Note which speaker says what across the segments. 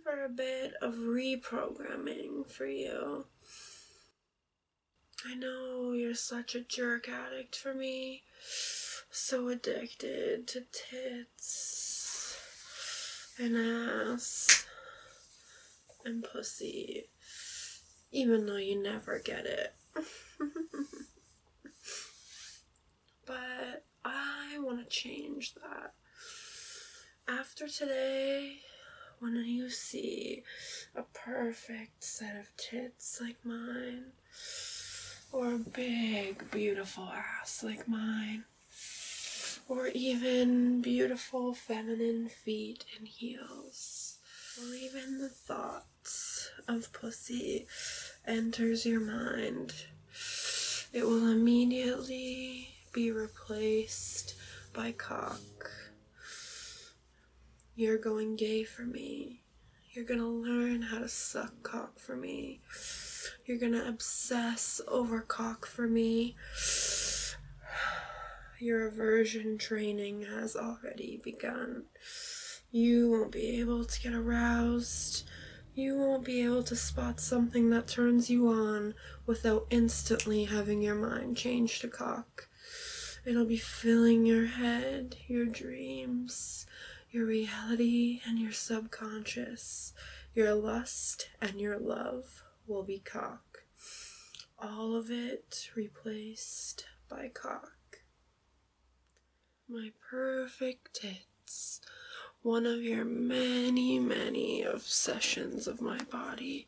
Speaker 1: for a bit of reprogramming for you. I know you're such a jerk addict for me, so addicted to tits and ass and pussy, even though you never get it. But I want to change that. After today, when you see a perfect set of tits like mine, or a big, beautiful ass like mine, or even beautiful feminine feet and heels, or even the thoughts of pussy enters your mind, it will immediately be replaced by cock. You're going gay for me. You're gonna learn how to suck cock for me. You're gonna obsess over cock for me. Your aversion training has already begun. You won't be able to get aroused. You won't be able to spot something that turns you on without instantly having your mind change to cock. It'll be filling your head, your dreams, your reality, and your subconscious. Your lust and your love will be cock. All of it replaced by cock. My perfect tits. One of your many, many obsessions of my body.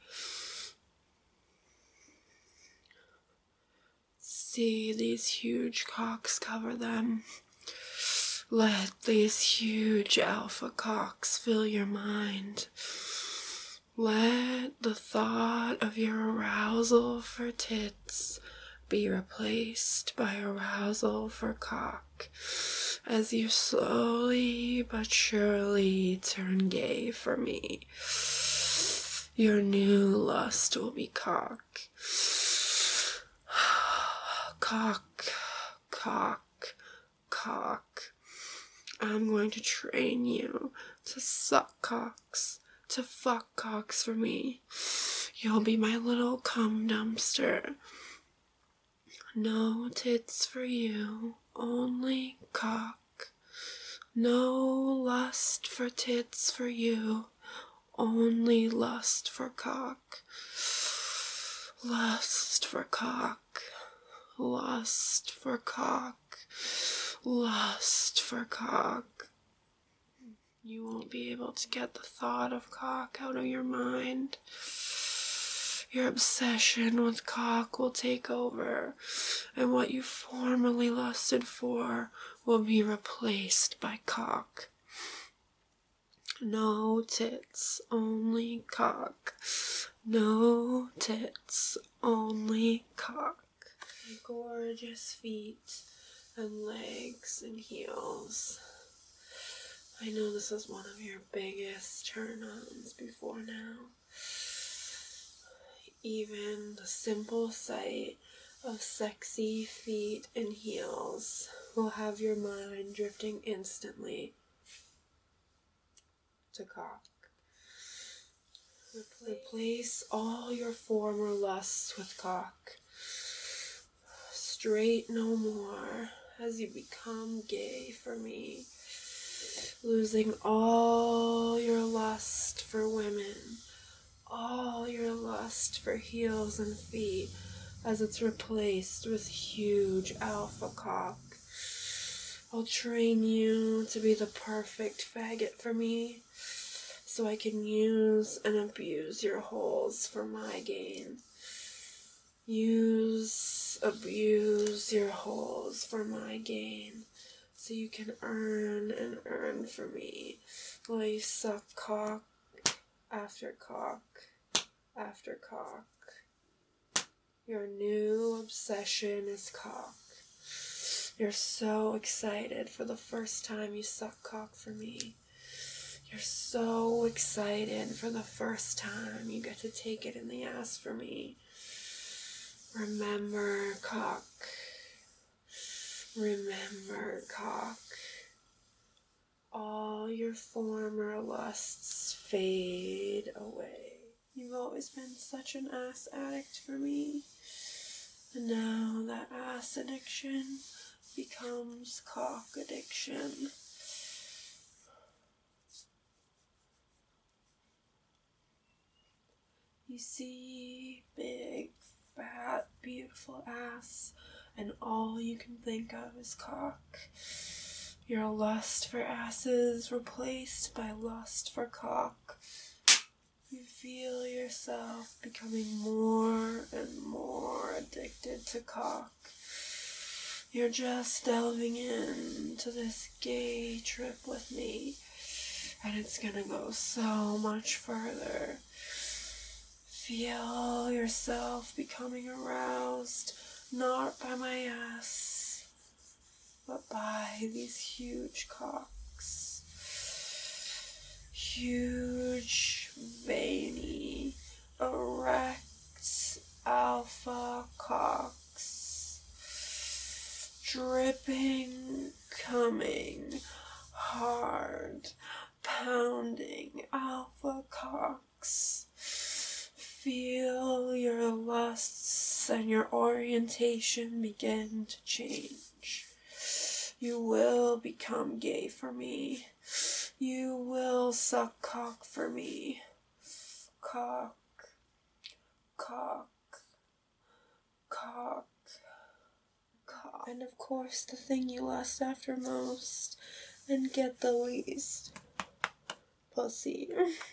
Speaker 1: See these huge cocks cover them. Let these huge alpha cocks fill your mind. Let the thought of your arousal for tits be replaced by arousal for cock as you slowly but surely turn gay for me. Your new lust will be cock. Cock, cock, cock. I'm going to train you to suck cocks, to fuck cocks for me. You'll be my little cum dumpster. No tits for you, only cock. No lust for tits for you, only lust for cock. Lust for cock. Lust for cock. Lust for cock. You won't be able to get the thought of cock out of your mind. Your obsession with cock will take over, and what you formerly lusted for will be replaced by cock. No tits, only cock. No tits, only cock. Gorgeous feet and legs and heels. I know this is one of your biggest turn-ons before now. Even the simple sight of sexy feet and heels will have your mind drifting instantly to cock. Replace all your former lusts with cock. Straight no more as you become gay for me. Losing all your lust for women, all your lust for heels and feet as it's replaced with huge alpha cock. I'll train you to be the perfect faggot for me so I can use and abuse your holes for my gain. Use, abuse your holes for my gain so you can earn and earn for me while you suck cock after cock after cock. Your new obsession is cock. You're so excited for the first time you suck cock for me. You're so excited for the first time you get to take it in the ass for me. Remember cock. Remember cock. all your former lusts fade away. You've always been such an ass addict for me, and now that ass addiction becomes cock addiction. You see big, fat, beautiful ass, and all you can think of is cock. Your lust for asses replaced by lust for cock. You feel yourself becoming more and more addicted to cock. You're just delving into this gay trip with me, and it's gonna go so much further. Feel yourself becoming aroused, not by my ass, but by these huge cocks. Huge, veiny, erect alpha cocks. Dripping, coming, hard, pounding alpha cocks. Feel your lusts and your orientation begin to change. You will become gay for me. You will suck cock for me. Cock, cock, cock, cock. And of course, the thing you lust after most and get the least. Pussy.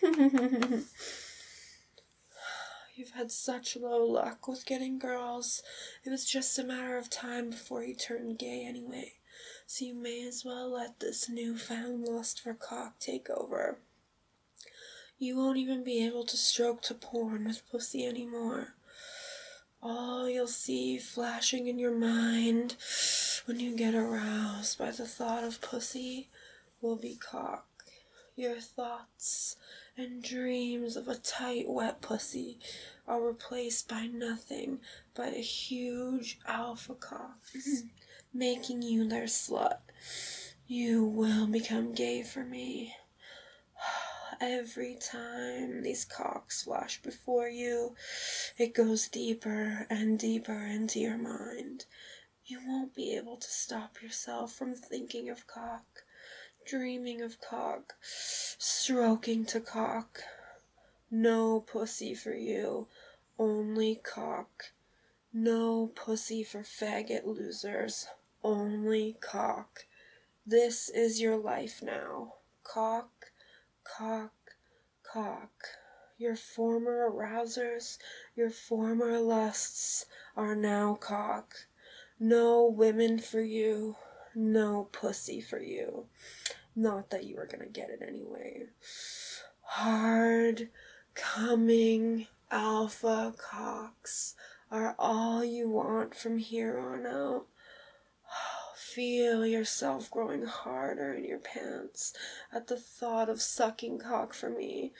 Speaker 1: You've had such low luck with getting girls. It was just a matter of time before you turned gay anyway. So you may as well let this newfound lust for cock take over. You won't even be able to stroke to porn with pussy anymore. All you'll see flashing in your mind when you get aroused by the thought of pussy will be cock. Your thoughts and dreams of a tight, wet pussy are replaced by nothing but a huge alpha cock, making you their slut. You will become gay for me. Every time these cocks flash before you, it goes deeper and deeper into your mind. You won't be able to stop yourself from thinking of cock, dreaming of cock, stroking to cock. No pussy for you, only cock. No pussy for faggot losers, only cock. This is your life now. Cock, cock, cock. Your former arousers, your former lusts are now cock. No women for you, no pussy for you. Not that you were gonna get it anyway. Hard, coming, alpha cocks are all you want from here on out. Feel yourself growing harder in your pants at the thought of sucking cock for me.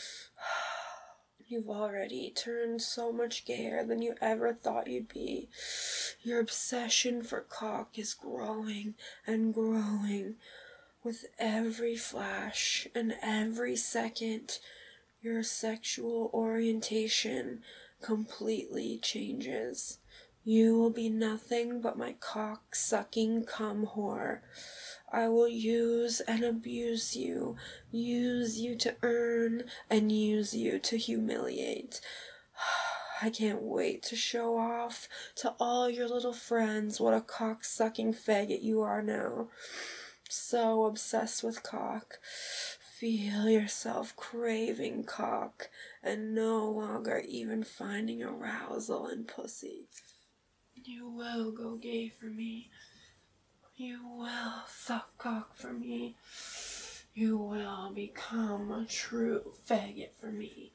Speaker 1: You've already turned so much gayer than you ever thought you'd be. Your obsession for cock is growing and growing. With every flash and every second, your sexual orientation completely changes. You will be nothing but my cock-sucking cum whore. I will use and abuse you, use you to earn, and use you to humiliate. I can't wait to show off to all your little friends what a cock-sucking faggot you are now. So obsessed with cock. Feel yourself craving cock and no longer even finding arousal in pussy. You will go gay for me. You will suck cock for me. You will become a true faggot for me.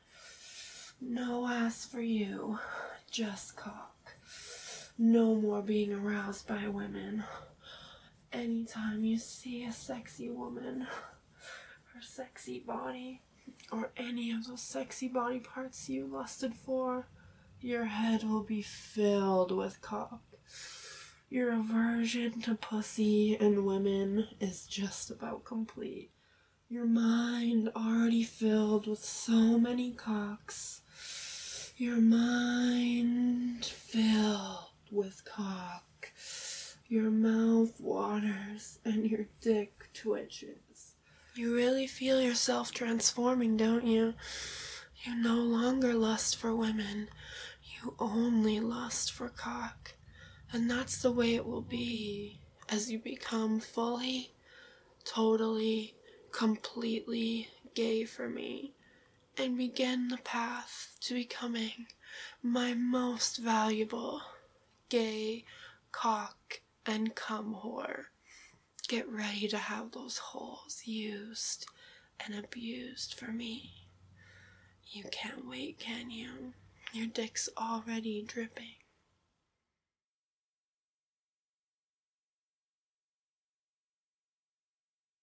Speaker 1: No ass for you, just cock. No more being aroused by women. Anytime you see a sexy woman, her sexy body, or any of those sexy body parts you lusted for, your head will be filled with cock. Your aversion to pussy and women is just about complete. Your mind already filled with so many cocks. Your mind filled with cock. Your mouth waters and your dick twitches. You really feel yourself transforming, don't you? You no longer lust for women. You only lust for cock. And that's the way it will be as you become fully, totally, completely gay for me and begin the path to becoming my most valuable gay cock and cum whore. Get ready to have those holes used and abused for me. You can't wait, can you? Your dick's already dripping.